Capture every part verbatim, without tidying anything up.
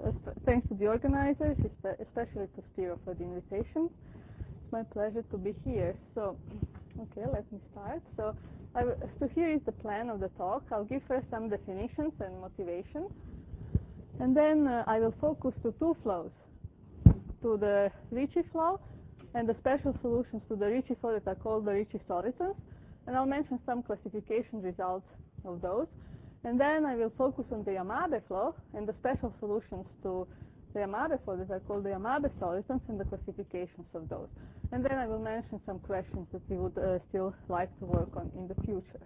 thanks to the organizers, especially to Spiro for the invitation. It's my pleasure to be here. So, okay, let me start. So, I w so here is the plan of the talk. I'll give first some definitions and motivation, and then uh, I will focus to two flows, to the Ricci flow and the special solutions to the Ricci flow that are called the Ricci solitons, and I'll mention some classification results of those. And then I will focus on the Yamabe flow and the special solutions to the Yamabe flow that are called the Yamabe solitons and the classifications of those. And then I will mention some questions that we would uh, still like to work on in the future.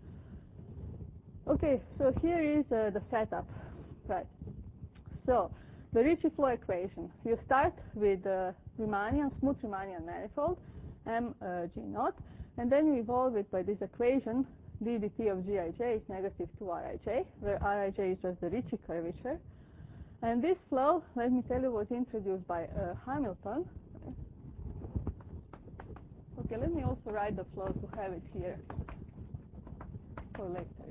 Okay, so here is uh, the setup. Right. So the Ricci flow equation. You start with uh, Riemannian, smooth Riemannian manifold, M uh, G naught, and then you evolve it by this equation. D dt of Gij is negative two Rij, where Rij is just the Ricci curvature. And this flow, let me tell you, was introduced by uh, Hamilton. Okay, let me also write the flow to have it here for later.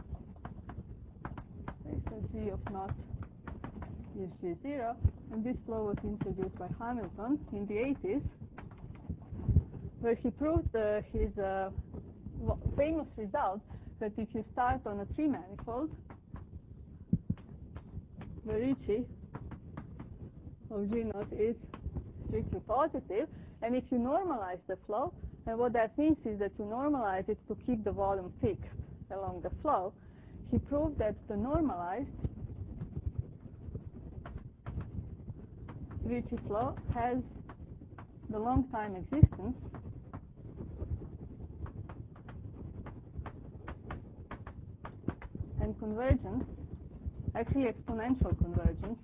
Okay, so G of naught is G zero, and this flow was introduced by Hamilton in the eighties, where he proved uh, his uh, famous result that if you start on a three manifold, the Ricci of G naught is strictly positive, and if you normalize the flow, and what that means is that you normalize it to keep the volume fixed along the flow, he proved that the normalized Ricci flow has the long time existence and convergence, actually exponential convergence,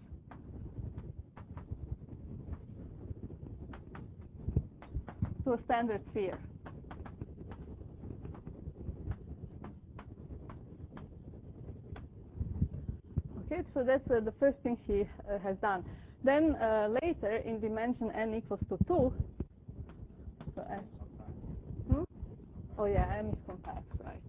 to a standard sphere. Okay, so that's uh, the first thing he uh, has done. Then uh, later, in dimension n equals to two, so S, hmm? Oh yeah, m is compact, right.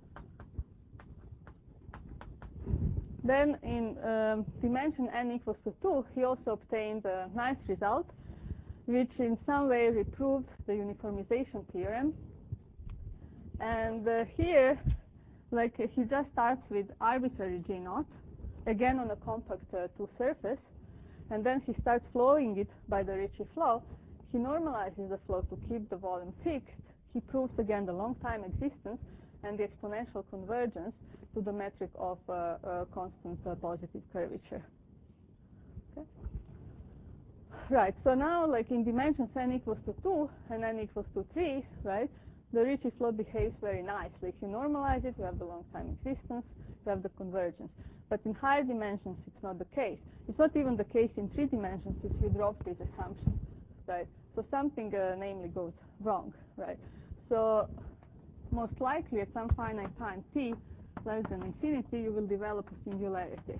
Then in um, dimension n equals to two, he also obtained a nice result, which in some way reproved the uniformization theorem. And uh, here, like uh, he just starts with arbitrary G naught, again on a compact uh, two surface, and then he starts flowing it by the Ricci flow. He normalizes the flow to keep the volume fixed. He proves again the long time existence and the exponential convergence to the metric of uh, uh, constant uh, positive curvature. Okay. Right, so now like in dimensions n equals to two and n equals to three, right, the Ricci flow behaves very nicely. If you normalize it, you have the long time existence, you have the convergence. But in higher dimensions, it's not the case. It's not even the case in three dimensions if you drop this assumption, right? So something uh, namely goes wrong, right? So most likely at some finite time t less than infinity, you will develop a singularity.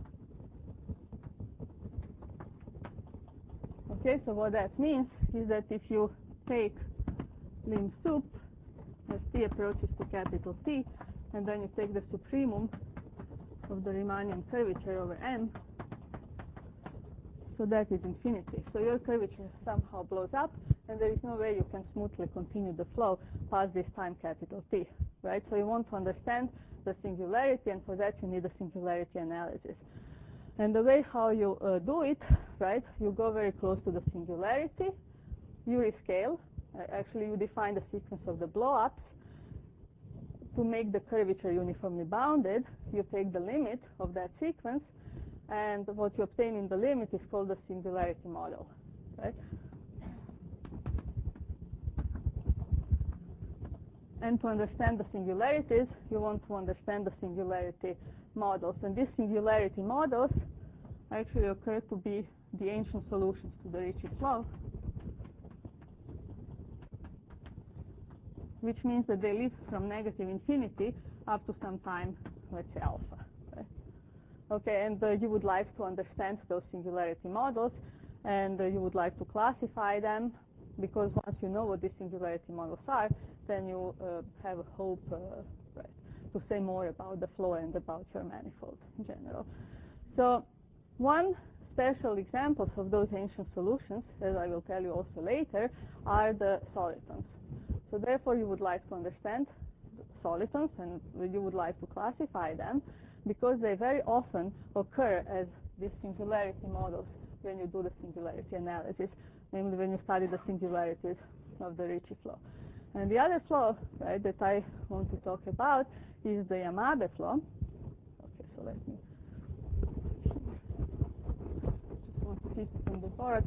Okay, so what that means is that if you take lim sup as t approaches to capital T, and then you take the supremum of the Riemannian curvature over M, so that is infinity. So your curvature somehow blows up, and there is no way you can smoothly continue the flow past this time capital T, right? So you want to understand the singularity, and for that you need a singularity analysis. And the way how you uh, do it, right, you go very close to the singularity, you rescale, uh, actually you define the sequence of the blow-ups. To make the curvature uniformly bounded, you take the limit of that sequence, and what you obtain in the limit is called the singularity model, right? And to understand the singularities, you want to understand the singularity models. And these singularity models actually occur to be the ancient solutions to the Ricci flow, which means that they live from negative infinity up to some time, let's say alpha. Right? Okay, and uh, you would like to understand those singularity models, and uh, you would like to classify them, because once you know what these singularity models are, then you uh, have a hope uh, right, to say more about the flow and about your manifold in general. So one special examples of those ancient solutions, as I will tell you also later, are the solitons. So therefore you would like to understand solitons and you would like to classify them because they very often occur as these singularity models when you do the singularity analysis, namely when you study the singularities of the Ricci flow. And the other flow, right, that I want to talk about is the Yamabe flow. Okay, so let me just want to keep it on the board.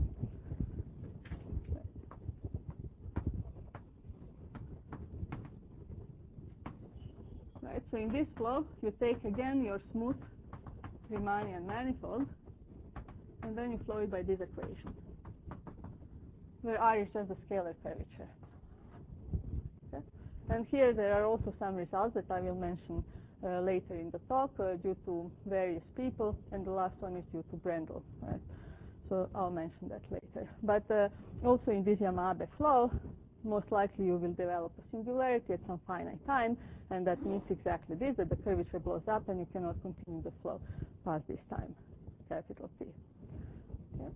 Right, so in this flow, you take again your smooth Riemannian manifold, and then you flow it by this equation, where R is just the scalar curvature. Okay? And here there are also some results that I will mention uh, later in the talk uh, due to various people, and the last one is due to Brendel. Right? So I'll mention that later. But uh, also in this Yamabe flow, most likely you will develop a singularity at some finite time, and that means exactly this, that the curvature blows up and you cannot continue the flow past this time, capital T. Okay.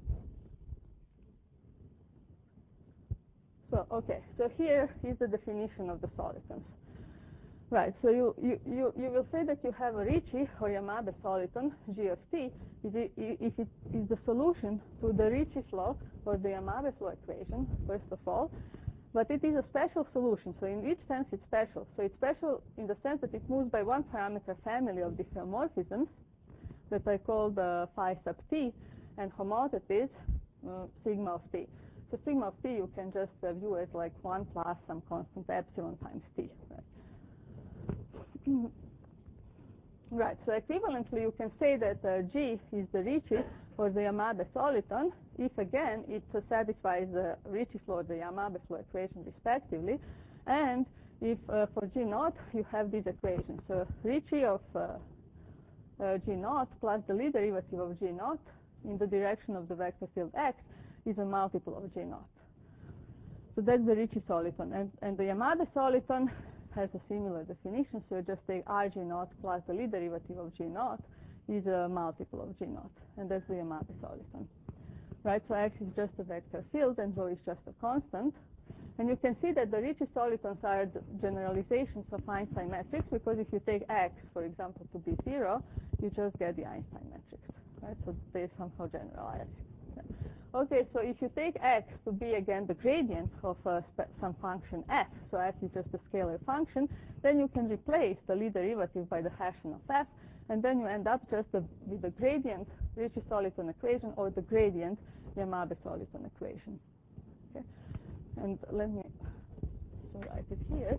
So, okay, so here is the definition of the solitons. Right, so you, you, you, you will say that you have a Ricci or Yamabe soliton, G of T, if it is the solution to the Ricci flow or the Yamabe flow equation, first of all, but it is a special solution, so in each sense it's special. So it's special in the sense that it moves by one parameter family of diffeomorphisms that I call the phi sub T, and homotopy is uh, sigma of T. So sigma of T you can just uh, view as like one plus some constant epsilon times T. Right, right. So equivalently you can say that uh, G is the Ricci or the Yamabe soliton if again it uh, satisfies the Ricci flow or the Yamabe flow equation respectively, and if uh, for G naught you have these equations. So Ricci of uh, uh, G naught plus the Lie derivative of G naught in the direction of the vector field X is a multiple of G naught. So that's the Ricci soliton, and, and the Yamabe soliton has a similar definition, so you just take R G naught plus the Lie derivative of G naught is a multiple of G naught, and that's the Yamabe soliton. Right, so X is just a vector field and rho is just a constant. And you can see that the Ricci solitons are the generalizations of Einstein metrics, because if you take X, for example, to be zero, you just get the Einstein metrics. Right, so they somehow generalize. Okay, so if you take X to be again the gradient of uh, some function F, so F is just a scalar function, then you can replace the Lie derivative by the Hessian of F, and then you end up just a, with the gradient Ricci soliton equation or the gradient Yamabe soliton equation. Okay, and let me so write it here.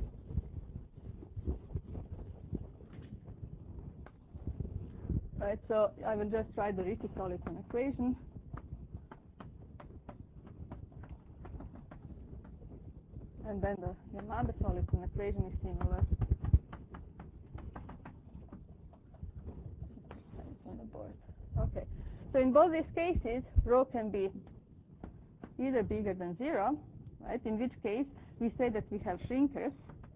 Right, so I will just write the Ricci soliton equation. And then the Yamabe soliton equation is similar. It's on the board. Okay. So in both these cases, rho can be either bigger than zero, right? In which case we say that we have shrinkers.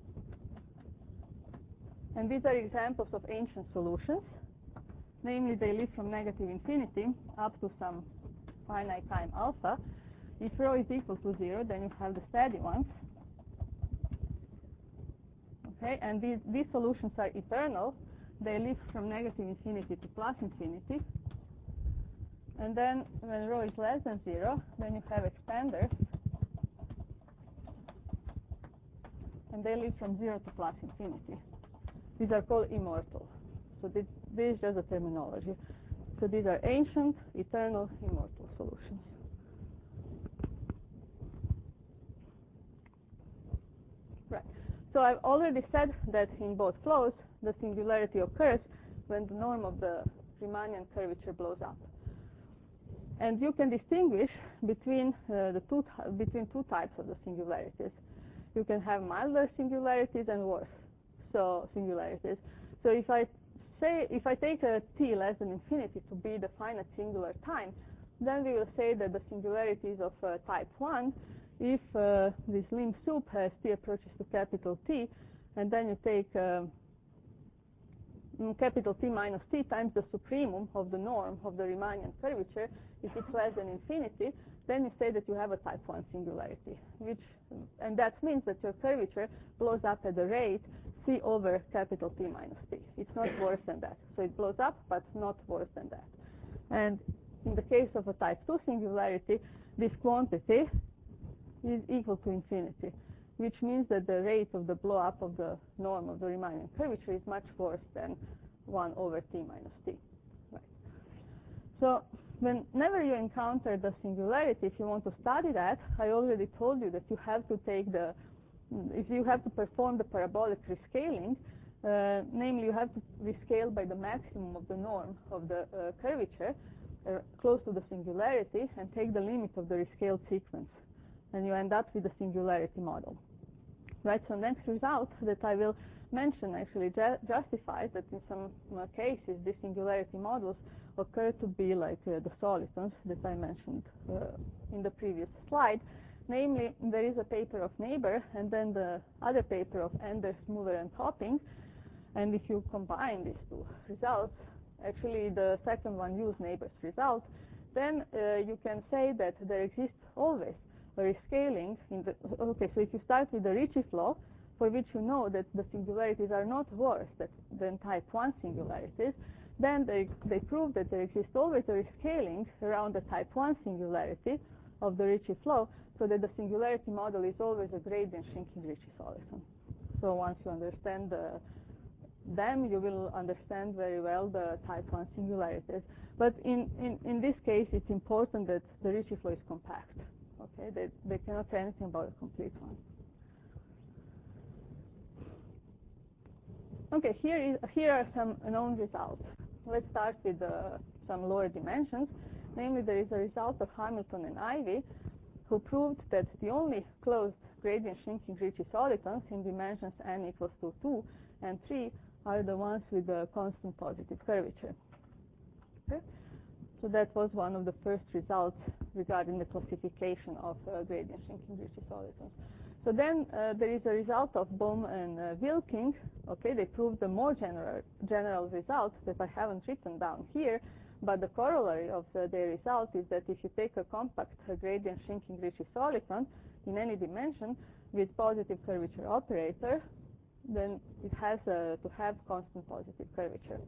And these are examples of ancient solutions. Namely, they live from negative infinity up to some finite time alpha. If rho is equal to zero, then you have the steady ones. Okay, and these, these solutions are eternal. They live from negative infinity to plus infinity. And then when rho is less than zero, then you have expanders. And they live from zero to plus infinity. These are called immortal. So this, this is just a terminology. So these are ancient, eternal, immortal solutions. Right. So I've already said that in both flows, the singularity occurs when the norm of the Riemannian curvature blows up. And you can distinguish between uh, the two between two types of the singularities. You can have milder singularities and worse so singularities. So if I say if I take a t less than infinity to be the finite singular time, then we will say that the singularity is of uh, type one if uh, this limb soup has t approaches to capital T, and then you take uh, mm, capital T minus T times the supremum of the norm of the Riemannian curvature, if it's less than infinity, then you say that you have a type one singularity, which, and that means that your curvature blows up at the rate C over capital T minus T. It's not worse than that. So it blows up, but not worse than that. And in the case of a type two singularity, this quantity is equal to infinity, which means that the rate of the blow up of the norm of the Riemannian curvature is much worse than one over T minus T. Right. So whenever you encounter the singularity, if you want to study that, I already told you that you have to take the, if you have to perform the parabolic rescaling, uh, namely you have to rescale by the maximum of the norm of the uh, curvature uh, close to the singularity and take the limit of the rescaled sequence. And you end up with a singularity model. Right, so next result that I will mention actually ju justifies that in some uh, cases these singularity models occur to be like uh, the solitons that I mentioned uh, in the previous slide. Namely, there is a paper of Neighbor and then the other paper of Enders, Muller, and Topping. And if you combine these two results, actually the second one used Neighbor's result, then uh, you can say that there exists always a rescaling in the, okay, so if you start with the Ricci flow, for which you know that the singularities are not worse that, than type one singularities, then they, they prove that there exists always a rescaling around the type one singularity of the Ricci flow, so that the singularity model is always a gradient shrinking Ricci soliton. So once you understand the, them, you will understand very well the type one singularities. But in, in, in this case, it's important that the Ricci flow is compact. Okay, they, they cannot say anything about a complete one. Okay, here, is, here are some known results. Let's start with uh, some lower dimensions. Namely, there is a result of Hamilton and Ivy, who proved that the only closed gradient shrinking Ricci solitons in dimensions n equals to two and three are the ones with the constant positive curvature. Okay? So that was one of the first results regarding the classification of uh, gradient shrinking Ricci solitons. So then uh, there is a result of Bohm and uh, Wilking. Okay, they proved the more general general result that I haven't written down here, but the corollary of uh, their result is that if you take a compact uh, gradient shrinking Ricci soliton in any dimension with positive curvature operator, then it has uh, to have constant positive curvature.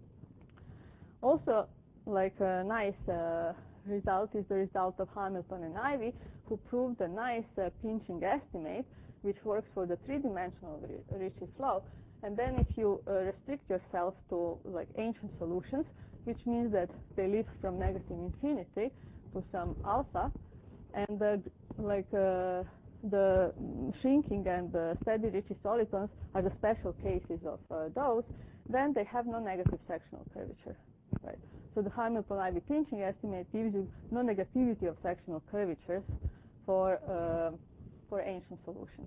Also, like a nice uh, result is the result of Hamilton and Ivy, who proved a nice uh, pinching estimate, which works for the three-dimensional Ricci flow. And then if you uh, restrict yourself to like ancient solutions, which means that they live from negative infinity to some alpha, and uh, like uh, the shrinking and the steady Ricci solitons are the special cases of uh, those, then they have no negative sectional curvature, right? So the Hamilton-Ivy pinching estimate gives you no negativity of sectional curvatures for uh, for ancient solutions.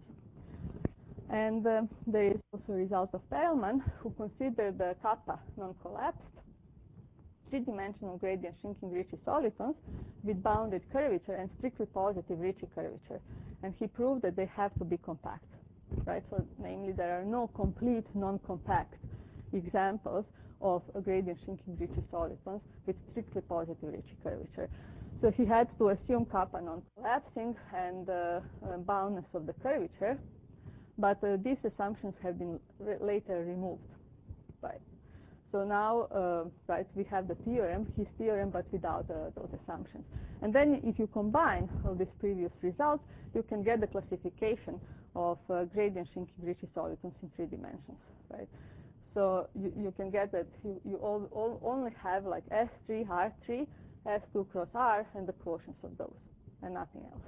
And uh, there is also a result of Perelman, who considered the kappa non-collapsed three-dimensional gradient shrinking Ricci solitons with bounded curvature and strictly positive Ricci curvature. And he proved that they have to be compact, right? So namely, there are no complete non-compact examples of a gradient shrinking Ricci solitons with strictly positive Ricci curvature. So he had to assume kappa non-collapsing and uh, uh, boundness of the curvature, but uh, these assumptions have been re later removed, right? So now, uh, right, we have the theorem, his theorem, but without uh, those assumptions. And then if you combine all these previous results, you can get the classification of uh, gradient shrinking Ricci solitons in three dimensions, right? So you, you can get that you, you all, all only have like S three, R three, S two cross R, and the quotients of those, and nothing else.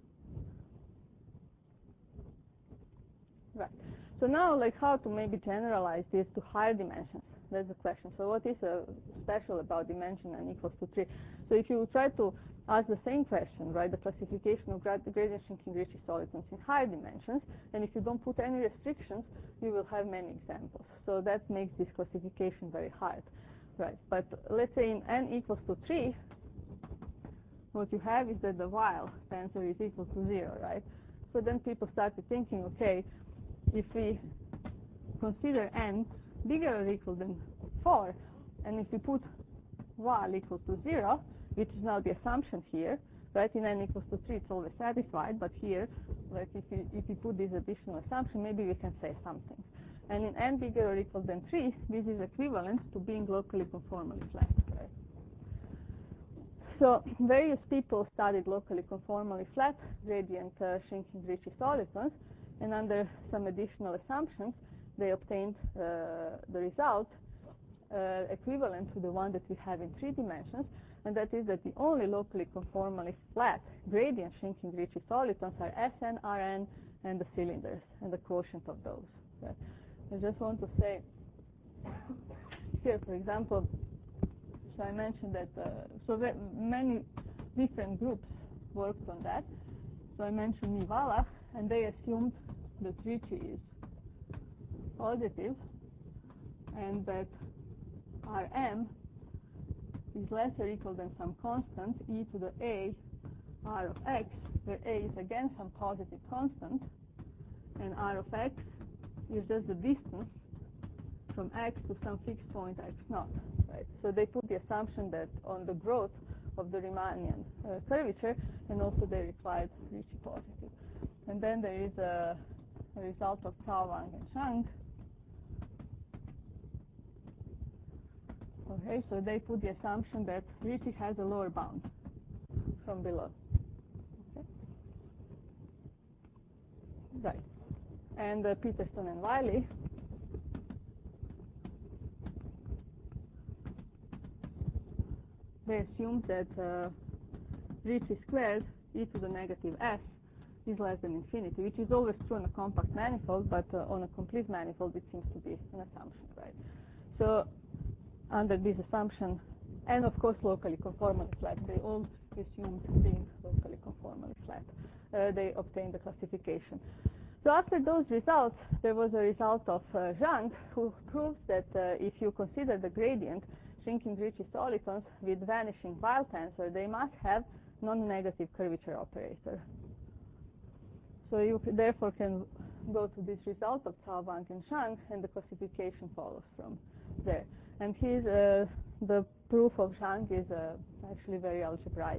Right. So now, like, how to maybe generalize this to higher dimensions? That's the question. So what is uh, special about dimension n equals to three? So if you try to ask the same question, right, the classification of grad gradient shrinking Ricci solitons in higher dimensions, and if you don't put any restrictions, you will have many examples. So that makes this classification very hard, right? But let's say in n equals to three, what you have is that the while tensor is equal to zero, right? So then people started thinking, okay, if we consider n bigger or equal than four, and if we put y equals to zero, which is now the assumption here, right? In n equals to three, it's always satisfied, but here, like if we, if we put this additional assumption, maybe we can say something. And in n bigger or equal than three, this is equivalent to being locally conformally flat, right? So various people studied locally conformally flat gradient uh, shrinking Ricci solitons, and under some additional assumptions, they obtained uh, the result uh, equivalent to the one that we have in three dimensions, and that is that the only locally conformally flat gradient shrinking Ricci solitons are S N, R N, and the cylinders, and the quotient of those. Right? I just want to say here, for example, so I mentioned that, uh, so that many different groups worked on that. So I mentioned Nivala, and they assumed that Ricci is positive, and that Rm is less or equal than some constant, e to the a r of x, where a is again some positive constant, and r of x is just the distance from x to some fixed point x naught. Right? So they put the assumption that on the growth of the Riemannian uh, curvature, and also they replied Ricci positive. And then there is a, a result of Cao, Wang, and Zhang. Okay, so they put the assumption that Ricci has a lower bound from below. Okay. Right. And uh, Peterson and Wiley they assumed that uh, Ricci squared e to the negative s is less than infinity, which is always true on a compact manifold, but uh, on a complete manifold it seems to be an assumption, right? So under this assumption, and of course locally conformally flat, they all assumed being locally conformally flat, uh, they obtained the classification. So after those results, there was a result of uh, Zhang, who proves that uh, if you consider the gradient shrinking Ricci solitons with vanishing Weil tensor, they must have non-negative curvature operator. So you therefore can go to this result of Cao, Wang, and Zhang, and the classification follows from there. And his, uh, the proof of Zhang is uh, actually very algebraic.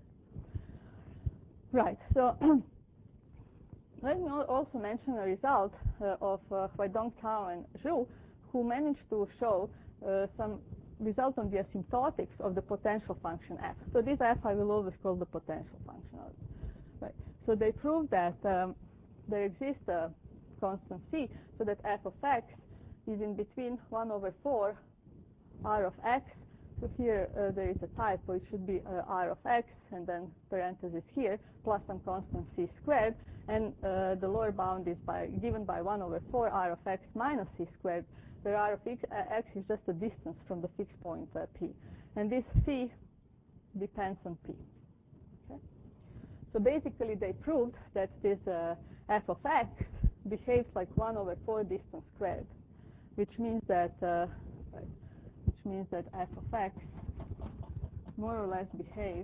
Right, so let me also mention a result uh, of uh, Huaidong, Cao, and Zhu, who managed to show uh, some result on the asymptotics of the potential function f. So this f I will always call the potential function. Right. So they proved that um, there exists a constant c, so that f of x is in between one over four r of x. So here uh, there is a typo. It should be uh, r of x, and then parenthesis here, plus some constant c squared. And uh, the lower bound is by given by one over four r of x minus c squared, where r of x, uh, x is just a distance from the fixed point uh, p. And this c depends on p. Okay? So basically they proved that this uh, f of x behaves like one over four distance squared, which means that uh, right, which means that f of x more or less behaves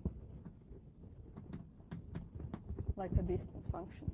like a distance function.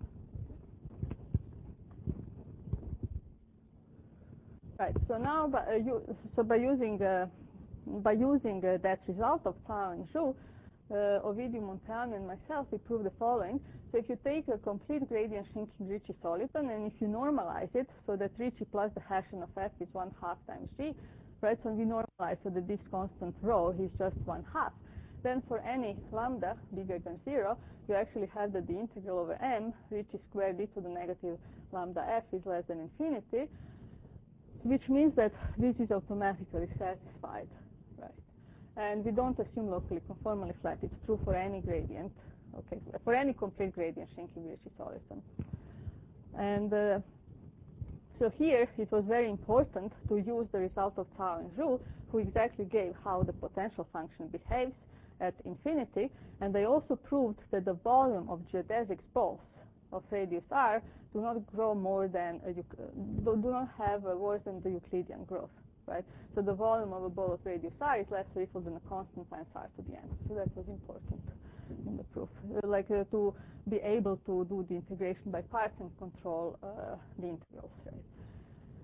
Right. So now, by, uh, you, so by using uh, by using uh, that result of Cao and Zhu, uh, Ovidiu Munteanu and myself, we proved the following. So if you take a complete gradient shrinking Ricci soliton, and if you normalize it so that Ricci plus the Hessian of f is one half times g, right? So we normalize so that this constant rho is just one half. Then for any lambda bigger than zero, you actually have that the integral over m Ricci squared e to the negative lambda f is less than infinity, which means that this is automatically satisfied, right? And we don't assume locally conformally flat. It's true for any gradient, okay, for any complete gradient shrinking Ricci soliton. And uh, so here it was very important to use the result of Cao and Zhu, who exactly gave how the potential function behaves at infinity, and they also proved that the volume of geodesic balls of radius r do not grow more than a, do not have a worse than the Euclidean growth, right? So the volume of a ball of radius r is less or equal than a constant times r to the n. So that was important in the proof, uh, like uh, to be able to do the integration by parts and control uh, the integrals, right?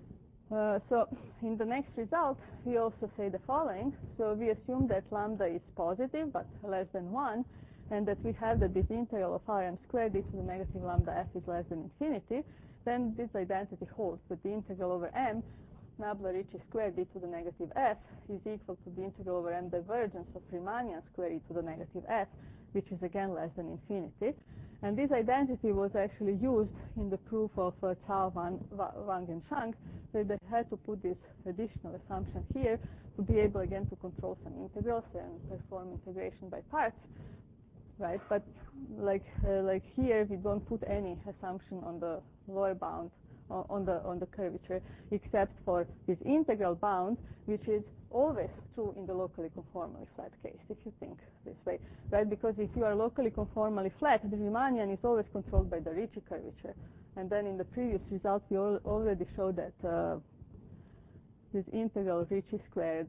Uh, so in the next result, we also say the following. So we assume that lambda is positive, but less than one, and that we have that this integral of rm squared e to the negative lambda f is less than infinity. Then this identity holds, that the integral over m, nabla Ricci squared e to the negative f, is equal to the integral over m divergence of Riemannian squared e to the negative f, which is again less than infinity. And this identity was actually used in the proof of uh, Cao, Wang, Wang, and Shang, so they had to put this additional assumption here to be able again to control some integrals and perform integration by parts, right? But like uh, like here, we don't put any assumption on the lower bound on the on the curvature, except for this integral bound, which is always true in the locally conformally flat case, if you think this way, right? Because if you are locally conformally flat, the Riemannian is always controlled by the Ricci curvature. And then in the previous result, we al already showed that uh, this integral Ricci squared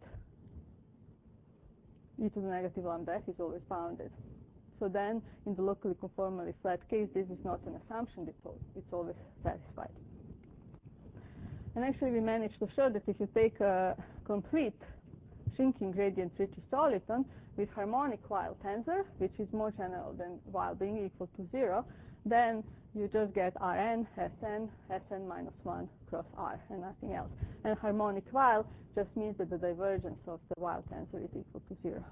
e to the negative lambda f is always bounded. So then, in the locally conformally flat case, this is not an assumption, it's always satisfied. And actually, we managed to show that if you take a complete shrinking gradient Ricci soliton with harmonic Weil tensor, which is more general than Weil being equal to zero, then you just get Rn, Sn, Sn minus one cross R, and nothing else. And harmonic Weil just means that the divergence of the Weil tensor is equal to zero.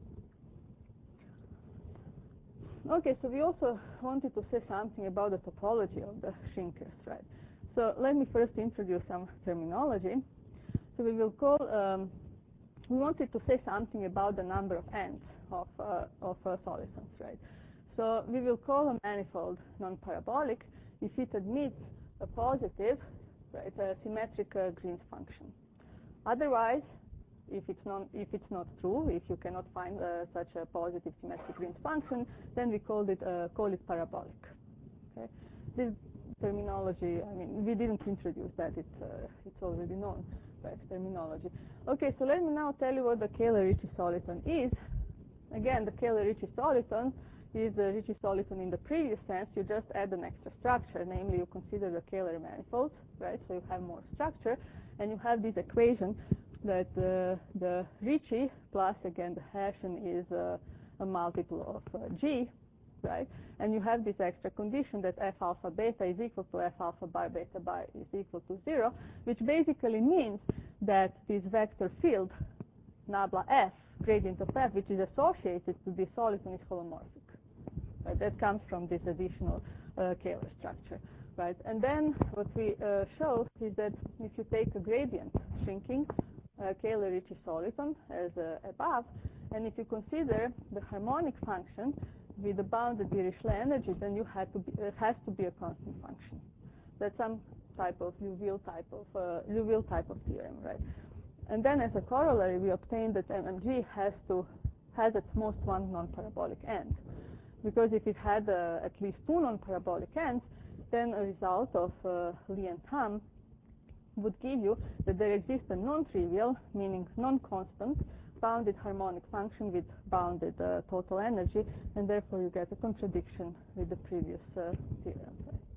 Okay, so we also wanted to say something about the topology of the shrinkers, right? So let me first introduce some terminology. So we will call, um, we wanted to say something about the number of ends of, uh, of uh, solitons, right? So we will call a manifold non-parabolic if it admits a positive, right, a symmetric uh, Green's function. Otherwise, if it's, non, if it's not true, if you cannot find uh, such a positive symmetric Green's function, then we call it, uh, call it parabolic. Okay? This terminology, I mean, we didn't introduce that, it's, uh, it's already known, right, terminology. Okay, so let me now tell you what the Kähler-Ricci soliton is. Again, the Kähler-Ricci soliton is the Ricci soliton in the previous sense. You just add an extra structure, namely you consider the Kähler manifold, right, so you have more structure, and you have this equation that uh, the Ricci plus, again, the Hessian is uh, a multiple of uh, G, right? And you have this extra condition that f alpha beta is equal to f alpha bar beta bar is equal to zero, which basically means that this vector field, nabla f, gradient of f, which is associated to this soliton is holomorphic. Right? That comes from this additional uh, Kähler structure, right? And then what we uh, show is that if you take a gradient shrinking uh, Kähler-Ricci soliton as uh, above, and if you consider the harmonic function with the bounded Dirichlet energy, then you have to be, it has to be a constant function. That's some type of Liouville type of uh, Liouville type of theorem, right? And then as a corollary, we obtain that M M G has to has at most one non-parabolic end, because if it had uh, at least two non-parabolic ends, then a result of uh, Lie and Ham would give you that there exists a non-trivial, meaning non-constant, bounded harmonic function with bounded uh, total energy, and therefore you get a contradiction with the previous uh, theorem.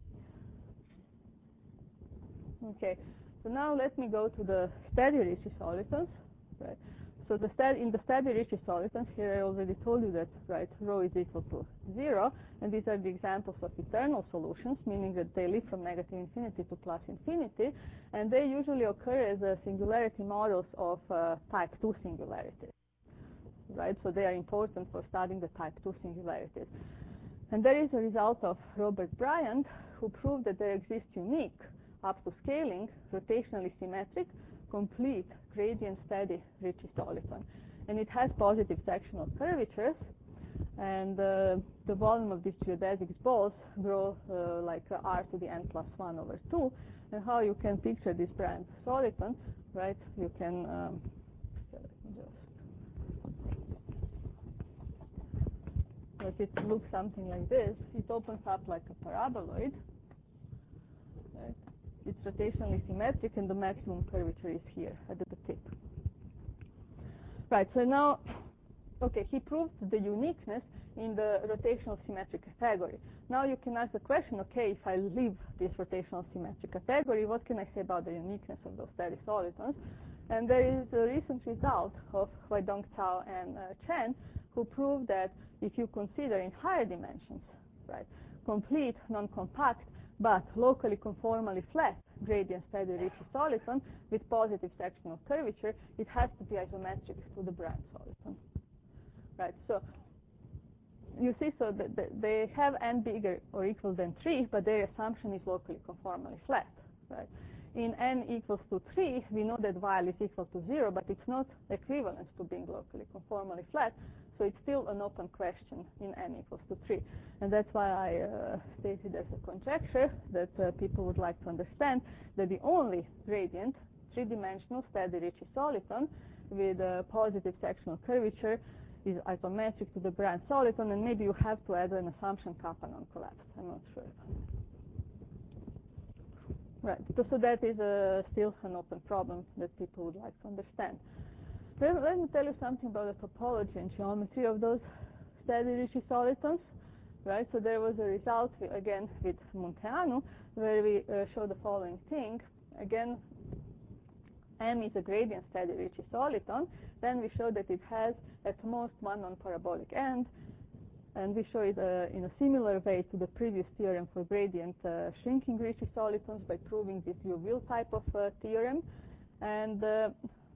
Okay, so now let me go to the steady Ricci solitons. Right. So the steady, in the steady Ricci solitons, here I already told you that, right, rho is equal to zero, and these are the examples of eternal solutions, meaning that they live from negative infinity to plus infinity, and they usually occur as uh, singularity models of uh, type two singularities. Right, so they are important for studying the type two singularities. And there is a result of Robert Bryant, who proved that there exists unique, up to scaling, rotationally symmetric, complete gradient steady Ricci soliton. And it has positive sectional curvatures, and uh, the volume of these geodesic balls grow uh, like uh, r to the n plus one over two. And how you can picture this Bryant soliton, right? You can um, just like it looks something like this. It opens up like a paraboloid. Right? It's rotationally symmetric, and the maximum curvature is here at the tip. Right, so now okay, he proved the uniqueness in the rotational symmetric category. Now you can ask the question, okay, if I leave this rotational symmetric category, what can I say about the uniqueness of those steady solitons? And there is a recent result of Huaidong, Cao, and uh, Chen, who proved that if you consider in higher dimensions, right, complete, non-compact, but locally conformally flat gradient steady Ricci soliton with positive sectional curvature, it has to be isometric to the Brand soliton. Right, so you see, so that they have n bigger or equal than three, but their assumption is locally conformally flat. Right. In n equals to three, we know that while is equal to zero, but it's not equivalent to being locally conformally flat, so it's still an open question in n equals to three. And that's why I uh, stated as a conjecture that uh, people would like to understand that the only gradient, three-dimensional steady Ricci soliton with a positive sectional curvature is isometric to the Brand soliton, and maybe you have to add an assumption kappa non-collapsed. I'm not sure. Right, so, so that is uh, still an open problem that people would like to understand. Let, let me tell you something about the topology and geometry of those steady Ricci solitons. Right, so there was a result, again, with Munteanu, where we uh, show the following thing. Again, M is a gradient steady Ricci soliton. Then we show that it has at most one non-parabolic end, and we show it uh, in a similar way to the previous theorem for gradient uh, shrinking Ricci solitons by proving this Liouville type of uh, theorem. And uh,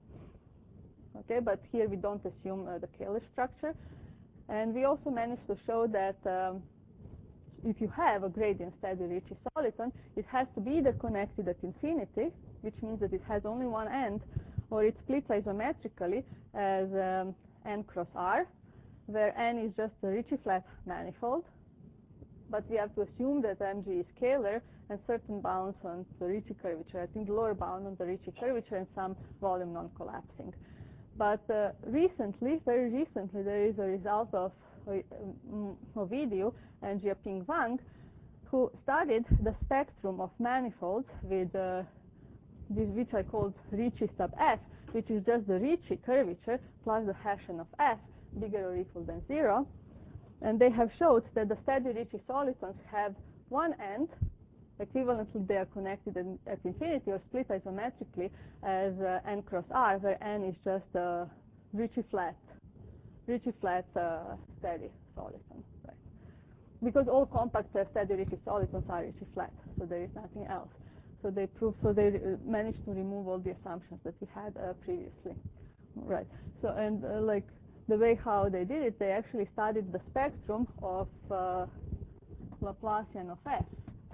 okay, but here we don't assume uh, the Kähler structure. And we also managed to show that um, if you have a gradient steady Ricci soliton, it has to be either connected at infinity, which means that it has only one end, or it splits isometrically as um, n cross r, where n is just a Ricci flat manifold, but we have to assume that mg is scalar and certain bounds on the Ricci curvature. I think the lower bound on the Ricci curvature and some volume non-collapsing. But uh, recently, very recently, there is a result of uh, Ovidiu and Jiaping Wang, who studied the spectrum of manifolds with uh, this, which I called Ricci sub f, which is just the Ricci curvature plus the Hessian of f, bigger or equal than zero. And they have showed that the steady Ricci solitons have one end, equivalently they are connected in, at infinity or split isometrically as uh, n cross r, where n is just a Ricci flat, Ricci flat uh, steady soliton, right? Because all compact uh, steady Ricci solitons are Ricci flat, so there is nothing else. So they proved, so they uh, managed to remove all the assumptions that we had uh, previously, right? So and uh, like the way how they did it, they actually studied the spectrum of uh, Laplacian of f,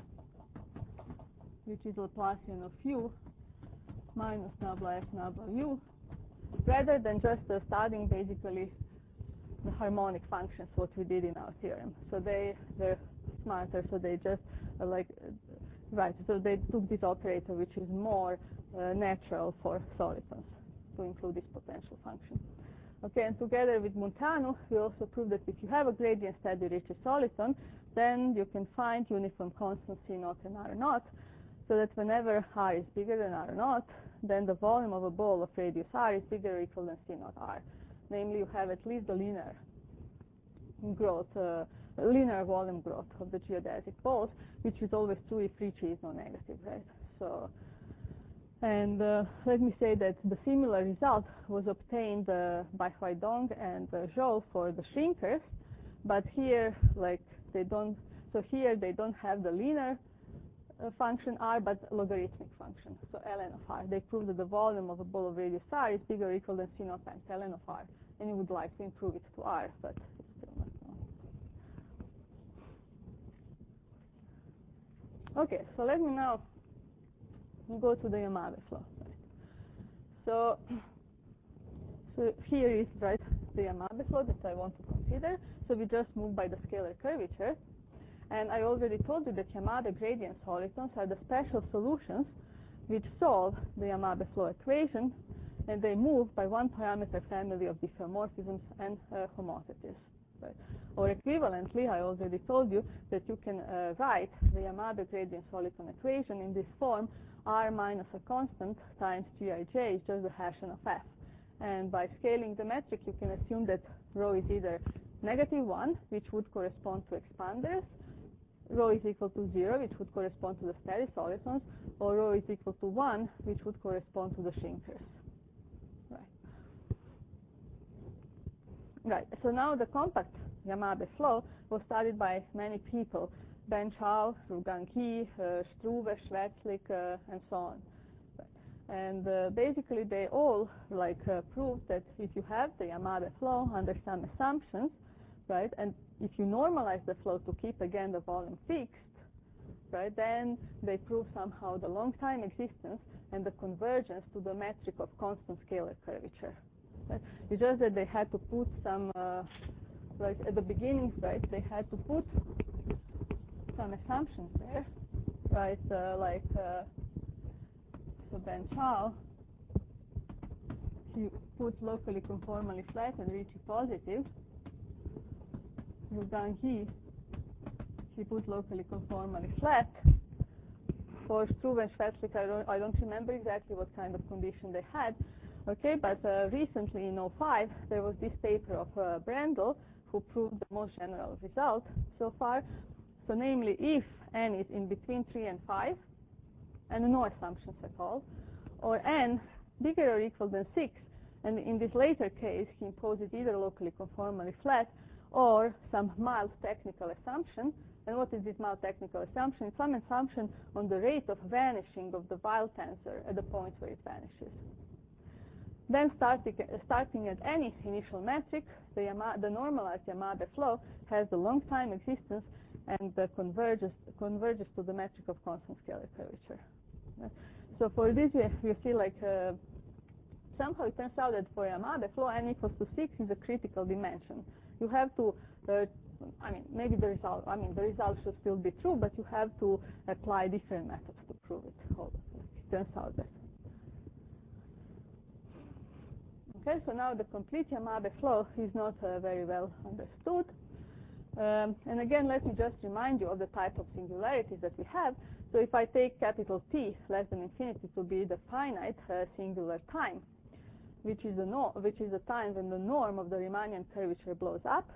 which is Laplacian of u minus nabla f nabla u, rather than just uh, studying basically the harmonic functions, what we did in our theorem. So they, they're smarter, so they just uh, like, uh, right, so they took this operator which is more uh, natural for solitons to include this potential function. Okay, and together with Munteanu, we also proved that if you have a gradient steady Ricci soliton, then you can find uniform constants C naught and R naught, so that whenever R is bigger than R naught, then the volume of a ball of radius R is bigger or equal than C naught R. Namely, you have at least the linear growth, uh, linear volume growth of the geodesic balls, which is always true if Ricci is non-negative, right? So, and uh, let me say that the similar result was obtained uh, by Huaidong and uh, Zhou for the shrinkers, but here, like, they don't, so here they don't have the linear uh, function R, but logarithmic function, so ln of R. They proved that the volume of a ball of radius R is bigger or equal than C naught times ln of R, and you would like to improve it to R, but it's still not known. Okay, so let me now go to the Yamabe flow. Right. So, so here is right the Yamabe flow that I want to consider. So we just move by the scalar curvature. And I already told you that Yamabe gradient solitons are the special solutions which solve the Yamabe flow equation, and they move by one parameter family of diffeomorphisms and uh, homotopes. Right. Or equivalently, I already told you that you can uh, write the Yamabe gradient soliton equation in this form: R minus a constant times Gij is just the Hessian of f. And by scaling the metric, you can assume that rho is either negative one, which would correspond to expanders, rho is equal to zero, which would correspond to the steady solitons, or rho is equal to one, which would correspond to the shrinkers. Right. Right. So now the compact Yamabe flow was studied by many people: Ben Chao, Ruganqi, uh, Struve, Schwetzlik, uh, and so on. And uh, basically, they all like uh, proved that if you have the Yamabe flow under some assumptions, right, and if you normalize the flow to keep again the volume fixed, right, then they prove somehow the long time existence and the convergence to the metric of constant scalar curvature. Right? It's just that they had to put some, uh, like at the beginning, right, they had to put some assumptions there, right, uh, like. Uh, So Ben Chao, he put locally conformally flat and Ricci positive. Ruganqi, he put locally conformally flat. For Struve and Schwetzlik, I don't, I don't remember exactly what kind of condition they had. Okay, but uh, recently in oh five, there was this paper of uh, Brendel who proved the most general result so far. So namely, if n is in between three and five, and no assumptions at all, or n bigger or equal than six, and in this later case, he imposes either locally conformally flat or some mild technical assumption. And what is this mild technical assumption? It's some assumption on the rate of vanishing of the Weyl tensor at the point where it vanishes. Then starting, starting at any initial metric, the, Yama, the normalized Yamabe flow has the long time existence and uh, converges, converges to the metric of constant scalar curvature. So for this, we, we see like uh, somehow it turns out that for Yamabe flow, n equals to six is a critical dimension. You have to, uh, I mean, maybe the result, I mean, the result should still be true, but you have to apply different methods to prove it. It turns out that. Okay, so now the complete Yamabe flow is not uh, very well understood. Um, and again, let me just remind you of the type of singularities that we have. So if I take capital T less than infinity to be the finite uh, singular time, which is, a no which is the time when the norm of the Riemannian curvature blows up,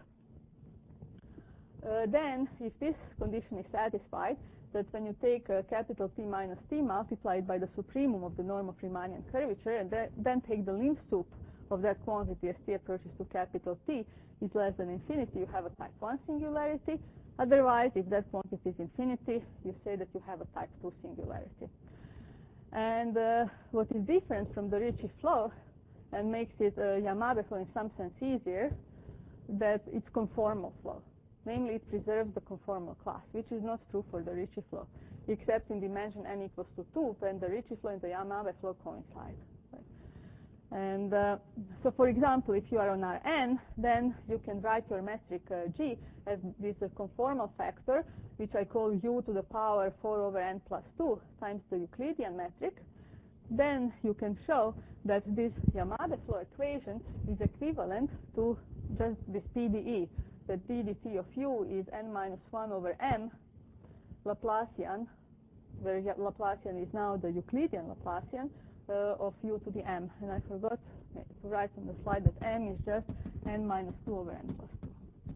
uh, then if this condition is satisfied, that when you take uh, capital T minus T multiplied by the supremum of the norm of Riemannian curvature, and th then take the limb sup of that quantity as T approaches to capital T is less than infinity, you have a type one singularity. Otherwise, if that quantity is infinity, you say that you have a type two singularity. And uh, what is different from the Ricci flow and makes it uh, Yamabe flow in some sense easier, that it's conformal flow. Namely, it preserves the conformal class, which is not true for the Ricci flow, except in dimension n equals to two, when the Ricci flow and the Yamabe flow coincide. Right? And uh, so, for example, if you are on Rn, then you can write your metric uh, G as this uh, conformal factor, which I call u to the power four over n plus two times the Euclidean metric. Then you can show that this Yamabe flow equation is equivalent to just this P D E, that d dt of u is n minus one over m Laplacian, where Laplacian is now the Euclidean Laplacian, uh, of u to the m. And I forgot to write on the slide that m is just n minus two over n plus two.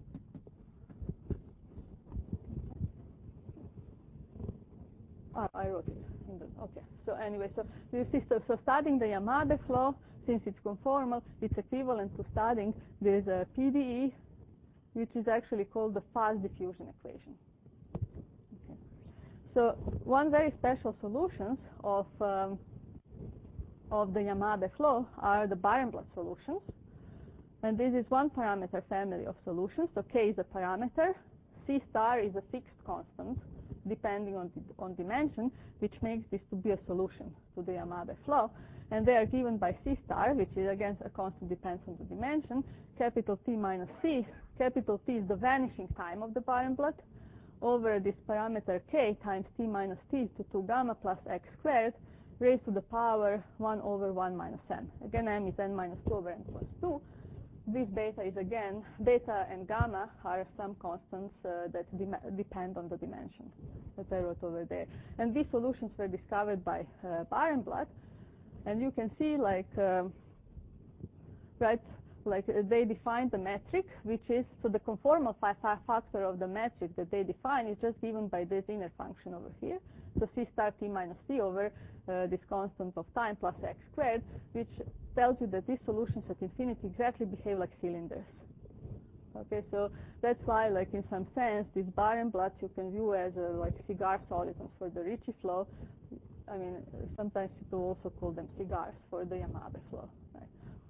Oh, I wrote it. In the, okay. So anyway, so you see, so, so studying the Yamabe flow, since it's conformal, it's equivalent to studying this uh, P D E, which is actually called the fast diffusion equation. Okay. So one very special solutions of um, of the Yamabe flow are the Barenblatt solutions, and this is one parameter family of solutions. So K is a parameter, C star is a fixed constant, depending on, the, on dimension, which makes this to be a solution to the Yamabe flow. And they are given by C star, which is again a constant depends on the dimension, capital T minus C. Capital T is the vanishing time of the Barenblatt, over this parameter K times T minus T to two gamma plus x squared, raised to the power one over one minus m. Again, m is n minus two over n plus two. This beta is again, beta and gamma are some constants uh, that depend on the dimension that I wrote over there. And these solutions were discovered by uh, Barenblatt. And you can see, like, um, right? Like uh, they define the metric, which is, so the conformal factor of the metric that they define is just given by this inner function over here. So c star t minus t over uh, this constant of time plus x squared, which tells you that these solutions at infinity exactly behave like cylinders. Okay, so that's why, like in some sense, these Barenblatts you can view as uh, like cigar solitons for the Ricci flow. I mean, sometimes people also call them cigars for the Yamabe flow, right?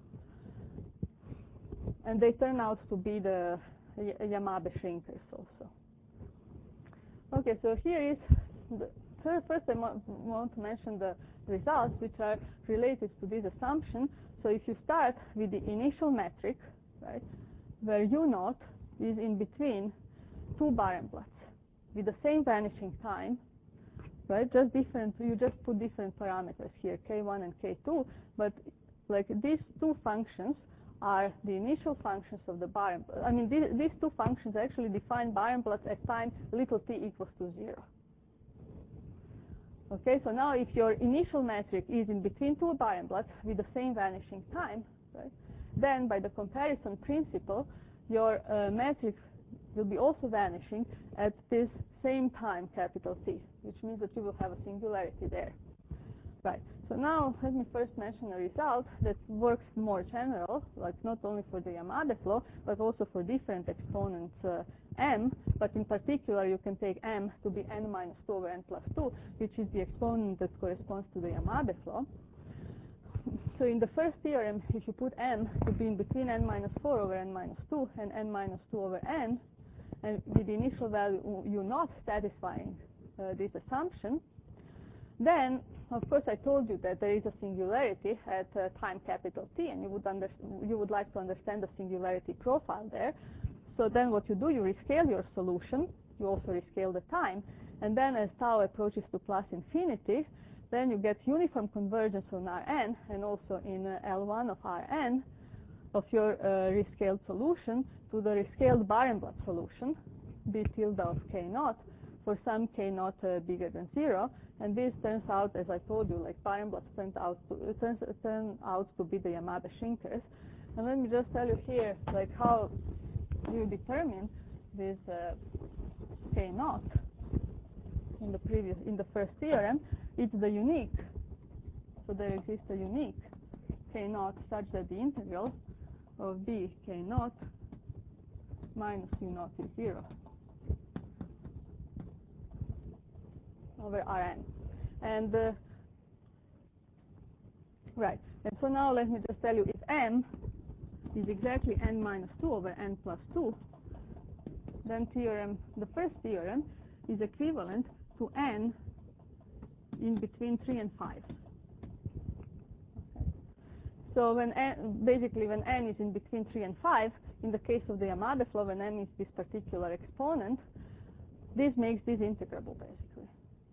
And they turn out to be the Yamabe shrinkers also. Okay, so here is the first I want to mention the results which are related to this assumption. So if you start with the initial metric, right, where u naught is in between two Barenblatts with the same vanishing time, right? Just different, you just put different parameters here, k one and k two, but like these two functions are the initial functions of the Barenblatt. I mean, these, these two functions actually define Barenblatts at time little t equals to zero. Okay, so now if your initial metric is in between two Barenblatts with the same vanishing time, right, then by the comparison principle, your uh, metric will be also vanishing at this same time, capital T, which means that you will have a singularity there. Right. So now let me first mention a result that works more general, like not only for the Yamabe flow, but also for different exponents uh, m, but in particular you can take m to be n minus two over n plus two, which is the exponent that corresponds to the Yamabe flow. So in the first theorem, if you put m to be in between n minus four over n minus two and n minus two over n, and with the initial value u naught satisfying uh, this assumption, then, of course, I told you that there is a singularity at uh, time capital T, and you would, under you would like to understand the singularity profile there. So then what you do, you rescale your solution, you also rescale the time, and then as tau approaches to plus infinity, then you get uniform convergence on Rn, and also in uh, L one of Rn, of your uh, rescaled solution to the rescaled Barenblatt solution, b tilde of k naught, for some k naught uh, bigger than zero, and this turns out, as I told you, like Barenblatts turned out to uh, turns uh, turn out to be the Yamabe shrinkers. And let me just tell you here, like how you determine this uh, k naught in the previous in the first theorem. It's the unique. So there exists a unique k naught such that the integral of b k naught minus u naught is zero over Rn. And uh, right, and so now let me just tell you, if m is exactly n minus two over n plus two, then theorem, the first theorem is equivalent to n in between three and five. Okay. So when n, basically when n is in between three and five, in the case of the Yamabe flow, when n is this particular exponent, this makes this integrable basically.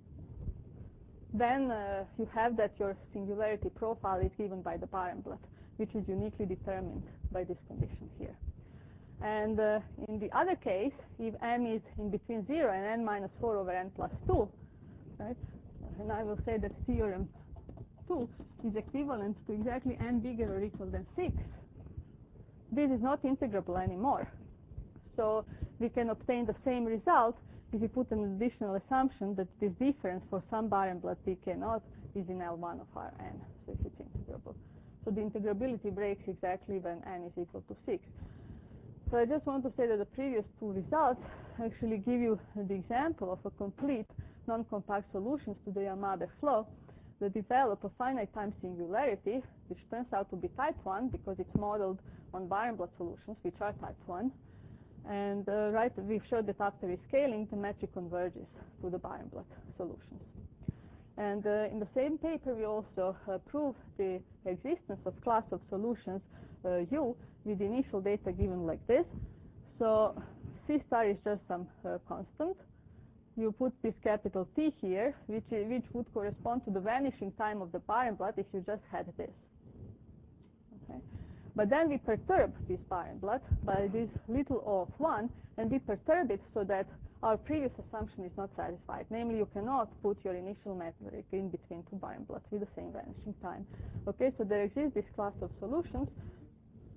Then uh, you have that your singularity profile is given by the Barenblatt, which is uniquely determined by this condition here. And uh, in the other case, if m is in between zero and n minus four over n plus two, right, and I will say that theorem two is equivalent to exactly n bigger or equal than six, this is not integrable anymore. So we can obtain the same result if we put an additional assumption that this difference for some Barenblatt b k naught is in L one of Rn, so if it's integrable. So the integrability breaks exactly when n is equal to six. So I just want to say that the previous two results actually give you the example of a complete non-compact solutions to the Yamabe flow that develop a finite time singularity, which turns out to be type one because it's modeled on Barenblatt solutions, which are type one. And uh, right, we've showed that after rescaling, the metric converges to the Barenblatt solutions. And uh, in the same paper, we also uh, prove the existence of class of solutions uh, U with initial data given like this. So C star is just some uh, constant. You put this capital T here, which, which would correspond to the vanishing time of the Barenblatt if you just had this. Okay. But then we perturb this Barenblatt by this little O of one, and we perturb it so that our previous assumption is not satisfied. Namely, you cannot put your initial metric in between two Barenblatts with the same vanishing time. Okay, so there exists this class of solutions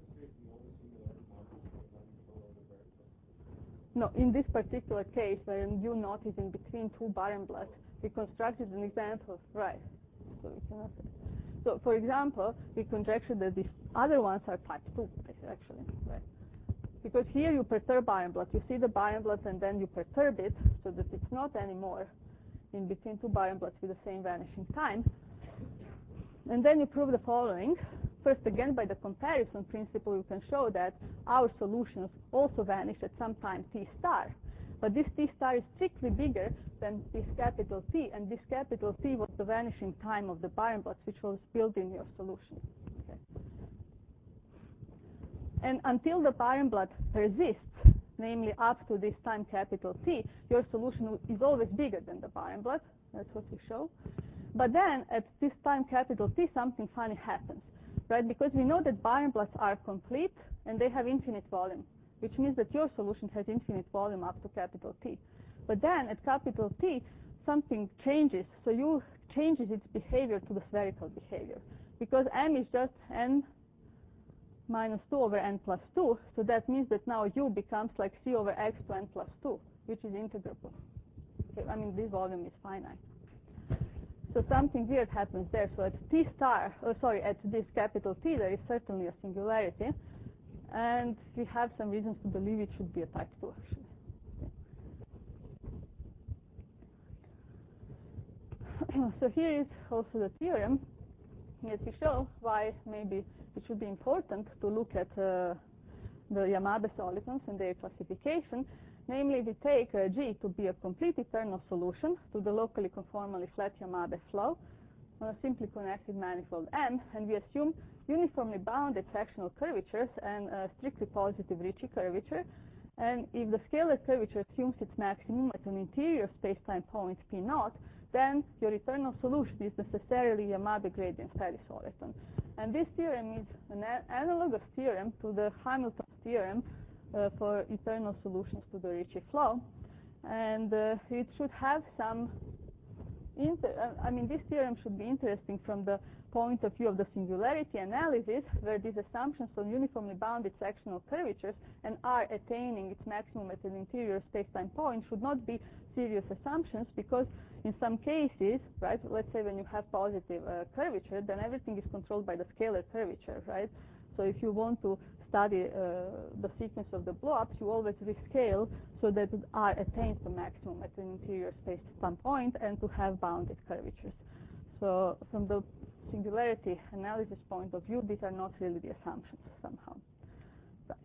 no, in this particular case, where U naught is in between two Barenblatt, we constructed an example, right? So we cannot say. So, for example, we conjecture that these other ones are type two, actually, right? Because here you perturb Barenblatt. You see the Barenblatt and then you perturb it so that it's not anymore in between two Barenblatts with the same vanishing time. And then you prove the following. First, again, by the comparison principle, you can show that our solutions also vanish at some time t star. But this t star is strictly bigger than this capital T, and this capital T was the vanishing time of the Barenblatts, which was built in your solution. Okay. And until the Barenblatt persists, namely up to this time capital T, your solution is always bigger than the Barenblatt. That's what we show. But then at this time capital T, something funny happens, right? Because we know that Barenblatts are complete and they have infinite volume, which means that your solution has infinite volume up to capital T. But then at capital T, something changes. So U changes its behavior to the spherical behavior. Because M is just N minus two over N plus two, so that means that now U becomes like C over X to N plus two, which is integrable. Okay, I mean, this volume is finite. So something weird happens there. So at T star, oh, sorry, at this capital T, there is certainly a singularity. And we have some reasons to believe it should be a type two, actually. Okay. So here is also the theorem that we show why maybe it should be important to look at uh, the Yamabe solitons and their classification. Namely, we take uh, G to be a complete eternal solution to the locally conformally flat Yamabe flow on a simply connected manifold M, and we assume uniformly bounded sectional curvatures and a strictly positive Ricci curvature. And if the scalar curvature assumes its maximum at an interior spacetime point P naught, then your eternal solution is necessarily Yamabe gradient perisoliton. And this theorem is an analogous theorem to the Hamilton theorem uh, for eternal solutions to the Ricci flow. And uh, it should have some Inter I mean, this theorem should be interesting from the point of view of the singularity analysis, where these assumptions on uniformly bounded sectional curvatures and R attaining its maximum at an interior spacetime point should not be serious assumptions, because in some cases, right, let's say when you have positive uh, curvature, then everything is controlled by the scalar curvature, right? So if you want to study uh, the sequence of the blowups, you always rescale so that R attains the maximum at an interior space-time point and to have bounded curvatures. So from the singularity analysis point of view, these are not really the assumptions somehow. Right.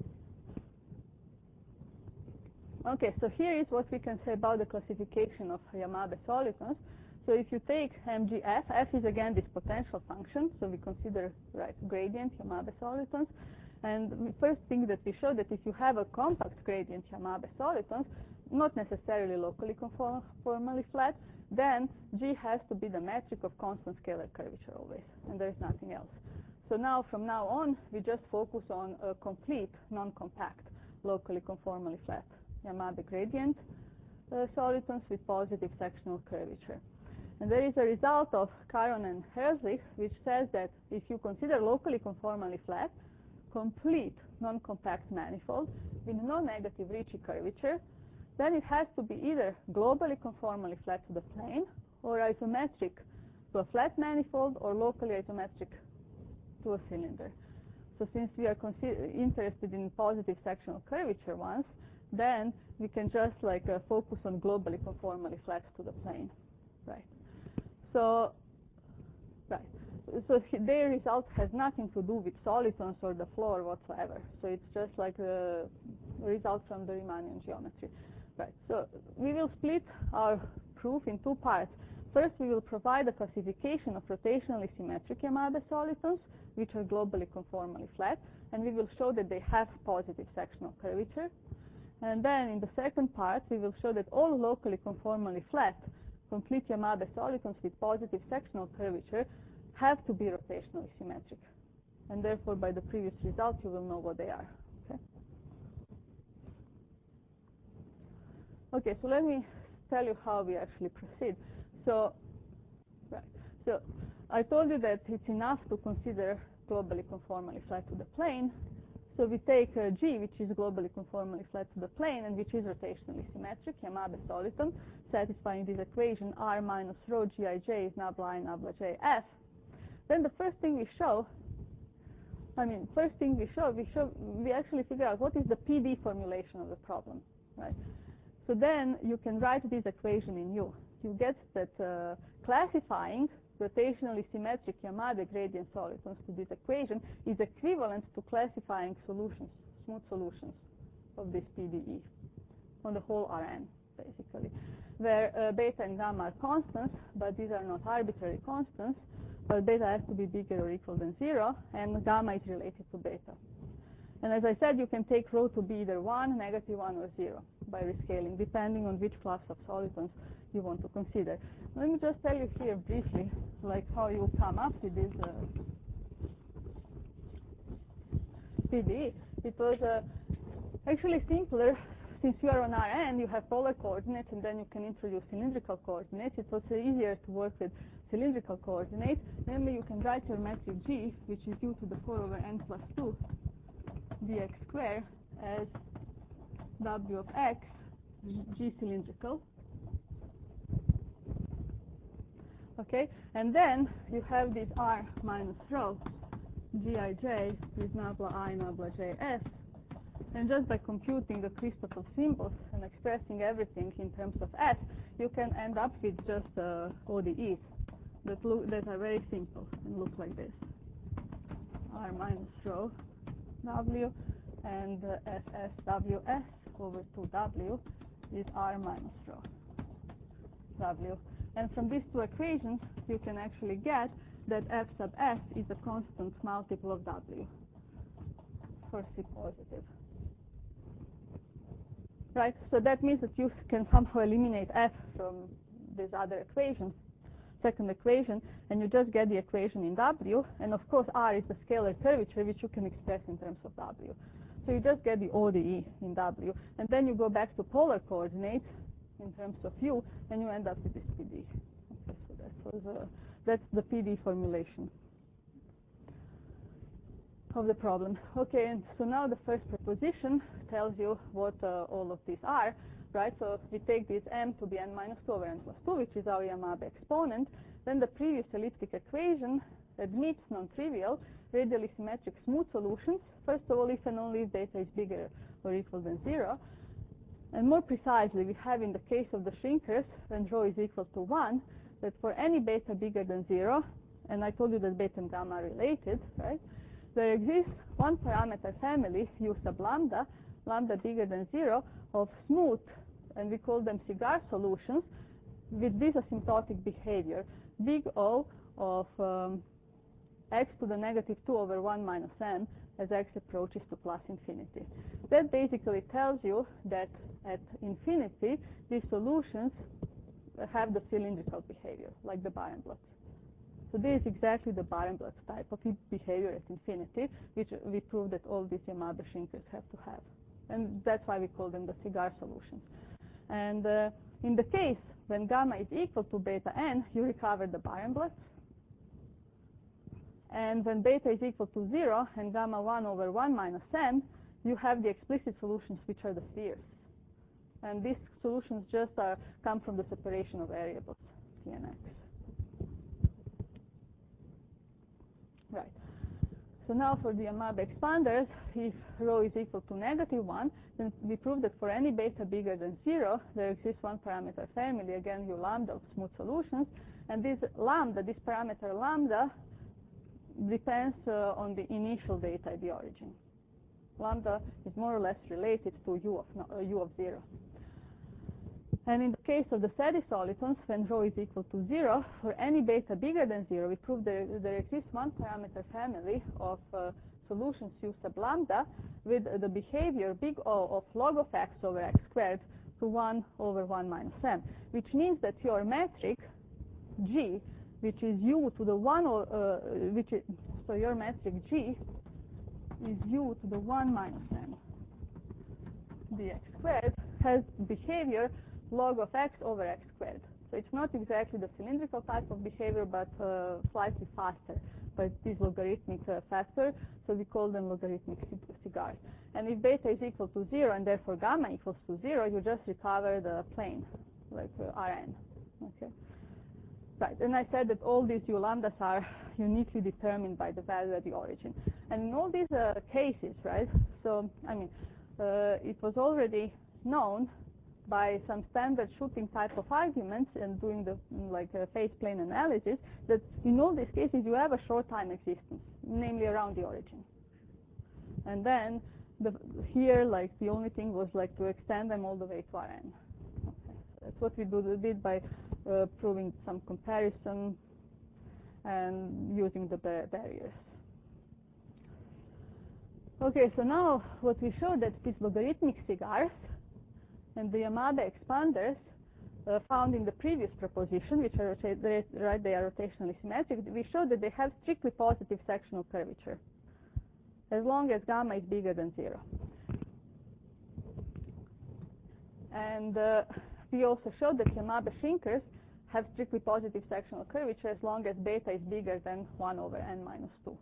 Okay, so here is what we can say about the classification of Yamabe solitons. So if you take M G F, F is again this potential function, so we consider, right, gradient Yamabe solitons. And the first thing that we show that if you have a compact gradient Yamabe solitons, not necessarily locally conformally flat, then G has to be the metric of constant scalar curvature always, and there is nothing else. So now, from now on, we just focus on a complete, non-compact, locally conformally flat Yamabe gradient uh, solitons with positive sectional curvature. And there is a result of Caron and Herzlich, which says that if you consider locally conformally flat, complete non-compact manifold with no negative Ricci curvature, then it has to be either globally conformally flat to the plane, or isometric to a flat manifold, or locally isometric to a cylinder. So since we are interested in positive sectional curvature ones, then we can just like uh, focus on globally conformally flat to the plane, right? So, right. So their result has nothing to do with solitons or the floor whatsoever. So it's just like the result from the Riemannian geometry. Right. So we will split our proof in two parts. First, we will provide a classification of rotationally symmetric Yamabe solitons, which are globally conformally flat, and we will show that they have positive sectional curvature. And then in the second part, we will show that all locally conformally flat complete Yamabe solitons with positive sectional curvature have to be rotationally symmetric. And therefore, by the previous result, you will know what they are. Okay, okay so let me tell you how we actually proceed. So, right. So I told you that it's enough to consider globally conformally flat to the plane. So we take uh, G, which is globally conformally flat to the plane and which is rotationally symmetric, Yamabe soliton, satisfying this equation R minus rho Gij is nabla I nabla J F. Then the first thing we show, I mean, first thing we show, we show, we actually figure out what is the P D formulation of the problem, right? So then you can write this equation in U. You get that uh, classifying rotationally symmetric Yamabe gradient solitons to this equation is equivalent to classifying solutions, smooth solutions of this P D E on the whole Rn, basically, where uh, beta and gamma are constants, but these are not arbitrary constants, but beta has to be bigger or equal than zero, and gamma is related to beta. And as I said, you can take rho to be either one, negative one, or zero by rescaling, depending on which class of solitons you want to consider. Let me just tell you here briefly, like how you come up with this uh, P D E. It was uh, actually simpler. Since you are on Rn, you have polar coordinates, and then you can introduce cylindrical coordinates. It was uh, easier to work with cylindrical coordinates. Namely, you can write your metric G, which is u to the four over n plus two dx squared, as W of x, G cylindrical. Okay, and then you have this R minus rho Gij is nabla I nabla Js, and just by computing the Christoffel symbols and expressing everything in terms of S, you can end up with just uh, O D Es that look that are very simple and look like this: R minus rho W and uh, F S W S over two W is R minus rho W. And from these two equations, you can actually get that F sub S is a constant multiple of W for C positive. Right? So that means that you can somehow eliminate F from this other equation, second equation, and you just get the equation in W. And of course, R is the scalar curvature, which you can express in terms of W. So you just get the O D E in W. And then you go back to polar coordinates in terms of U, and you end up with this P D. Okay, so that was uh, that's the P D formulation of the problem. Okay, and so now the first proposition tells you what uh, all of these are, right? So we take this m to be n minus two over n plus two, which is our Yamabe exponent. Then the previous elliptic equation admits non-trivial, radially symmetric smooth solutions. First of all, if and only if beta is bigger or equal than zero. And more precisely, we have in the case of the shrinkers, when rho is equal to one, that for any beta bigger than zero, and I told you that beta and gamma are related, right? There exists one parameter family, u sub lambda, lambda bigger than zero, of smooth, and we call them cigar solutions, with this asymptotic behavior, big O of um, x to the negative two over one minus n as x approaches to plus infinity. That basically tells you that at infinity, these solutions have the cylindrical behavior, like the Barenblatt. So this is exactly the Barenblatt type of behavior at infinity, which we prove that all these Yamabe shrinkers have to have. And that's why we call them the cigar solutions. And uh, in the case when gamma is equal to beta n, you recover the Barenblatt. And when beta is equal to zero and gamma one over one minus n, you have the explicit solutions, which are the spheres. And these solutions just are, come from the separation of variables, T and X. Right. So now for the Yamabe expanders, if rho is equal to negative one, then we prove that for any beta bigger than zero, there exists one parameter family, again, u lambda of smooth solutions. And this lambda, this parameter lambda, depends uh, on the initial data at the origin. Lambda is more or less related to u of, no, uh, u of zero. And in the case of the steady solitons, when rho is equal to zero, for any beta bigger than zero, we prove there, there exists one parameter family of uh, solutions u sub lambda with uh, the behavior big O of log of x over x squared to one over one minus n, which means that your metric G, which is u to the one, or uh, which is, so your metric G is u to the one minus n dx squared, has behavior log of x over x squared. So it's not exactly the cylindrical type of behavior, but uh, slightly faster by this logarithmic uh, factor, so we call them logarithmic cigars. And if beta is equal to zero and therefore gamma equals to zero, you just recover the plane, like uh, Rn. Okay. Right, and I said that all these u lambdas are uniquely determined by the value at the origin. And in all these uh, cases, right, so, I mean, uh, it was already known by some standard shooting type of arguments and doing the, like, uh, phase plane analysis, that in all these cases you have a short time existence, namely around the origin. And then, the, here, like, the only thing was, like, to extend them all the way to Rn. Okay. So that's what we do, did by Uh, proving some comparison and using the bar barriers. Okay, so now what we showed that these logarithmic cigars and the Yamabe expanders uh, found in the previous proposition, which are right, they are rotationally symmetric, we showed that they have strictly positive sectional curvature as long as gamma is bigger than zero. And uh, we also showed that Yamabe shrinkers have strictly positive sectional curvature as long as beta is bigger than one over n minus two.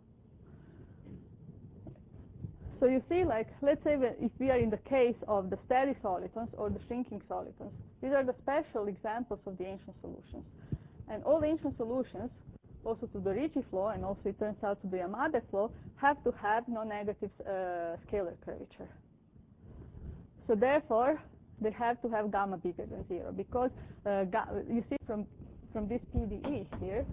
So you see, like, let's say that if we are in the case of the steady solitons or the shrinking solitons, these are the special examples of the ancient solutions. And all ancient solutions, also to the Ricci flow, and also it turns out to the Yamabe flow, have to have non-negative uh, scalar curvature. So therefore, they have to have gamma bigger than zero, because uh, you see from from this P D E here,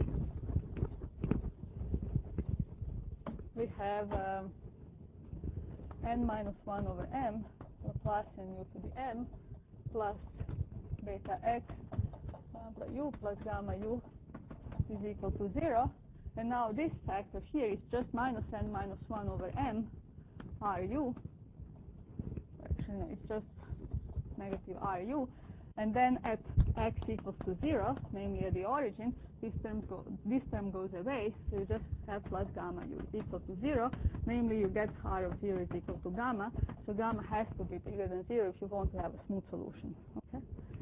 we have um, n minus one over m, or plus n u to the m, plus beta x lambda u plus gamma u is equal to zero. And now this factor here is just minus n minus one over m ru. Actually, no, it's just negative Ru, and then at x equals to zero, namely at the origin, this term, go, this term goes away, so you just have plus gamma u is equal to zero, namely you get R of zero is equal to gamma, so gamma has to be bigger than zero if you want to have a smooth solution. Okay,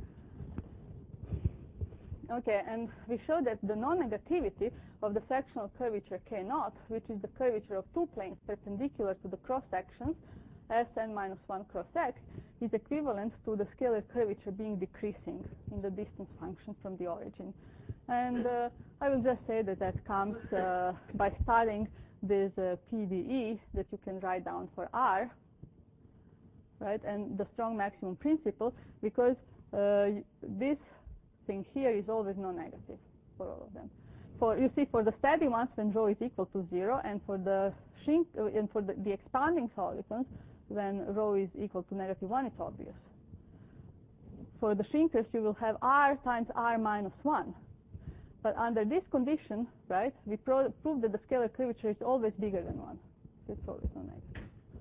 okay, and we show that the non-negativity of the sectional curvature K naught, which is the curvature of two planes perpendicular to the cross sections, Sn minus one cross x, is equivalent to the scalar curvature being decreasing in the distance function from the origin. And uh, I will just say that that comes uh, by studying this uh, P D E that you can write down for R, right, and the strong maximum principle, because uh, this thing here is always non-negative for all of them. For, you see, for the steady ones, when rho is equal to zero, and for the shrink, uh, and for the, the expanding solitons, when rho is equal to negative one, it's obvious. For the shrinkers, you will have R times R minus one. But under this condition, right, we pro prove that the scalar curvature is always bigger than one. So it's always non-negative.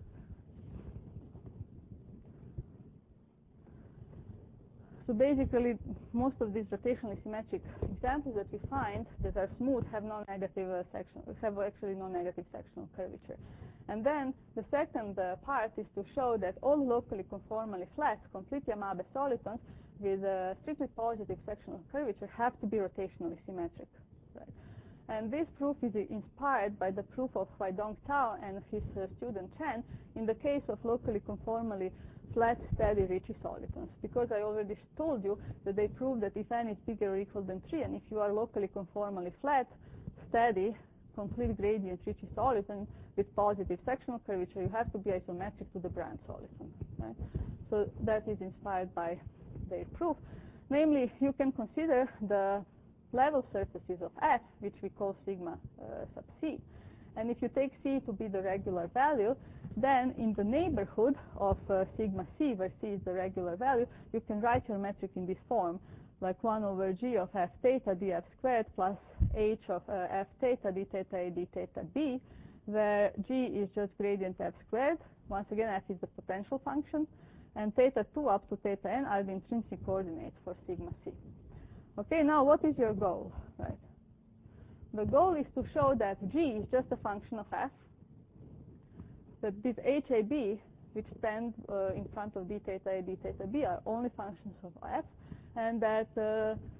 So basically, most of these rotationally symmetric examples that we find that are smooth have non-negative uh, section, have actually non-negative sectional curvature. And then the second uh, part is to show that all locally conformally flat, complete Yamabe solitons with a strictly positive sectional curvature have to be rotationally symmetric. Right? And this proof is inspired by the proof of Huaidong Cao and his uh, student Chen in the case of locally conformally flat steady Ricci solitons, because I already told you that they prove that if n is bigger or equal than three, and if you are locally conformally flat, steady, complete gradient Ricci soliton with positive sectional curvature, you have to be isometric to the Brand soliton. Right? So that is inspired by their proof. Namely, you can consider the level surfaces of F, which we call sigma uh, sub c. And if you take c to be the regular value, then in the neighborhood of uh, sigma c, where c is the regular value, you can write your metric in this form, like one over g of f theta df squared plus h of uh, f theta d theta a d theta b, where g is just gradient f squared. Once again, f is the potential function, and theta two up to theta n are the intrinsic coordinates for sigma c. Okay, now what is your goal? Right. The goal is to show that g is just a function of f, that this H A B, which stand uh, in front of d theta a, d theta b, are only functions of f, and that uh,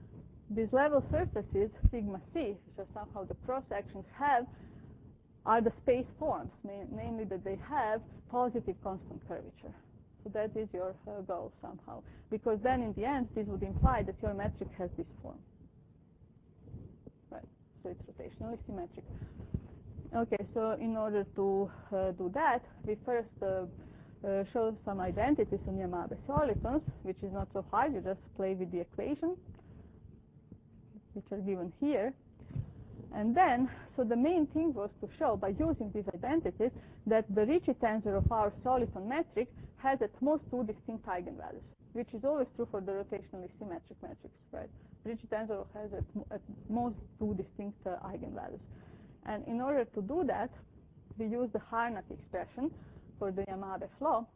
these level surfaces, sigma c, which are somehow the cross-sections have, are the space forms, namely that they have positive constant curvature. So that is your uh, goal somehow, because then in the end this would imply that your metric has this form. Right, so it's rotationally symmetric. Okay, so in order to uh, do that, we first uh, uh, show some identities on Yamabe solitons, which is not so hard, you just play with the equation, which are given here. And then, so the main thing was to show, by using these identities, that the Ricci tensor of our soliton metric has at most two distinct eigenvalues, which is always true for the rotationally symmetric metrics, right? Ricci tensor has at, at most two distinct uh, eigenvalues. And in order to do that, we use the Harnack expression for the Yamabe flow,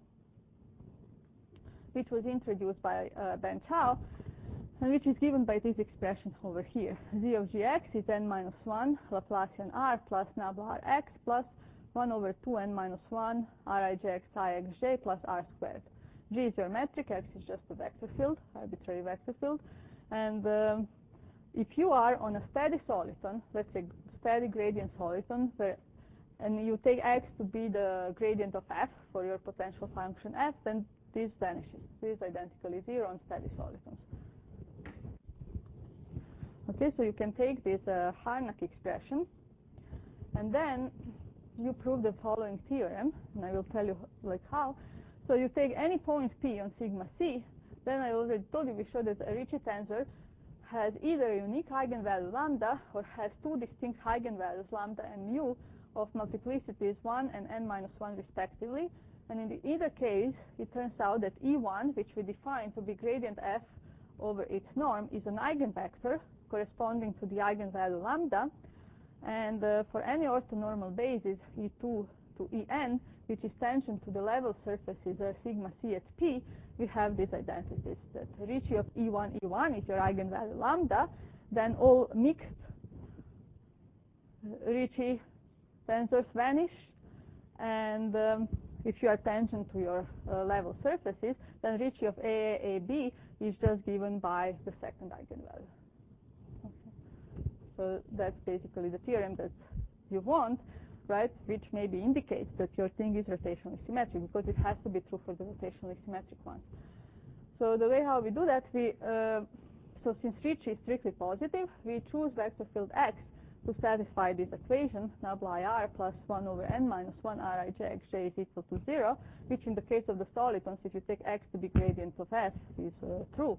which was introduced by uh, Ben Chao, and which is given by this expression over here. Z of gx is n minus one Laplacian r plus nabla rx plus one over two n minus one Rij xij plus r squared. G is your metric, x is just a vector field, arbitrary vector field. And um, if you are on a steady soliton, let's say steady gradient soliton, where, and you take x to be the gradient of f for your potential function f, then this vanishes. This is identically zero on steady solitons. Okay, so you can take this uh, Harnack expression, and then you prove the following theorem, and I will tell you like how. So you take any point P on sigma c, then I already told you we showed that a Ricci tensor has either a unique eigenvalue lambda or has two distinct eigenvalues lambda and mu of multiplicities one and n minus one respectively. And in the either case, it turns out that E one, which we define to be gradient f over its norm, is an eigenvector corresponding to the eigenvalue lambda. And uh, for any orthonormal basis, E two to En, which is tangent to the level surfaces uh, sigma c at P, we have these identities. That Ricci of E one, E one is your eigenvalue lambda, then all mixed Ricci tensors vanish, and um, if you are tangent to your uh, level surfaces, then Ricci of A A, A B is just given by the second eigenvalue. Okay. So that's basically the theorem that you want, right, which maybe indicates that your thing is rotationally symmetric, because it has to be true for the rotationally symmetric ones. So the way how we do that, we uh, so since Ricci is strictly positive, we choose vector field x to satisfy this equation, nabla r plus one over n minus one Rij xj is equal to zero, which in the case of the solitons, if you take x to be gradient of f, is uh, true.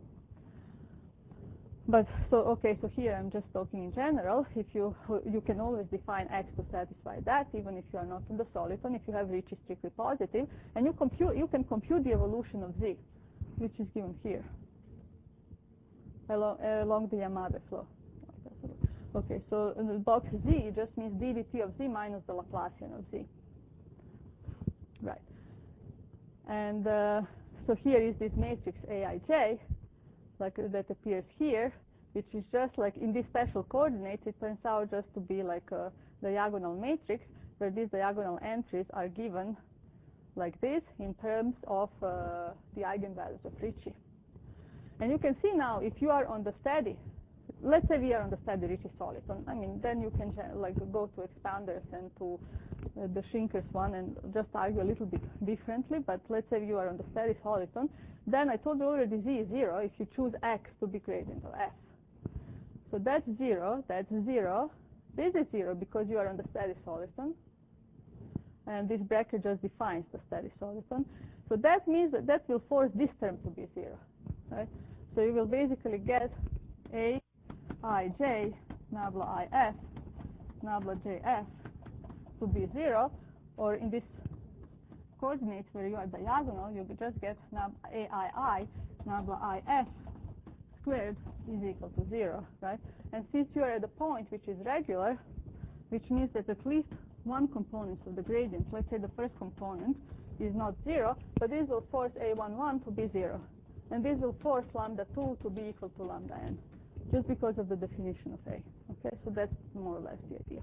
But so okay, so here I'm just talking in general. If you you can always define x to satisfy that, even if you are not in the soliton, if you have Ricci strictly positive, and you compute you can compute the evolution of z, which is given here along, uh, along the Yamabe flow. Okay, so in the box z, it just means d dt of z minus the Laplacian of z. Right. And uh, so here is this matrix Aij, like uh, that appears here, which is just like in these special coordinates, it turns out just to be like a diagonal matrix, where these diagonal entries are given like this in terms of uh, the eigenvalues of Ricci. And you can see now, if you are on the steady, let's say we are on the steady Ricci soliton, I mean, then you can like go to expanders and to uh, the Schinkers one and just argue a little bit differently, but let's say you are on the steady soliton, then I told you already z is zero if you choose x to be gradient of f. So that's zero, that's zero, this is zero because you are on the steady soliton, and this bracket just defines the steady soliton. So that means that that will force this term to be zero, right? So you will basically get a Ij nabla if nabla jf to be zero, or in this coordinates where you are diagonal, you just get nab aii nabla if squared is equal to zero, right? And since you are at a point which is regular, which means that at least one component of the gradient, let's say the first component, is not zero, but this will force a eleven to be zero, and this will force lambda two to be equal to lambda n, just because of the definition of A. Okay, so that's more or less the idea.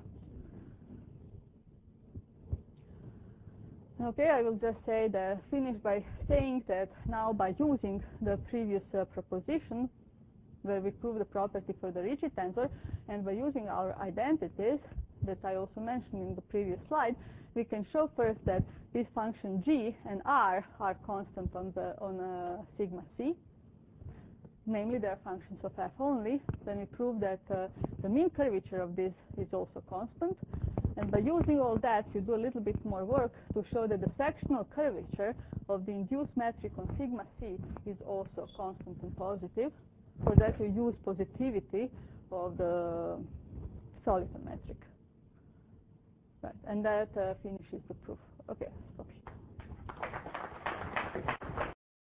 Okay, I will just say that, finish by saying that now by using the previous uh, proposition, where we prove the property for the Ricci tensor, and by using our identities that I also mentioned in the previous slide, we can show first that this function g and r are constant on the on uh, sigma c. Namely, they are functions of f only. Then we prove that uh, the mean curvature of this is also constant. And by using all that, you do a little bit more work to show that the sectional curvature of the induced metric on sigma c is also constant and positive. For that, you use positivity of the Soliton metric. Right, and that uh, finishes the proof. Okay, stop here.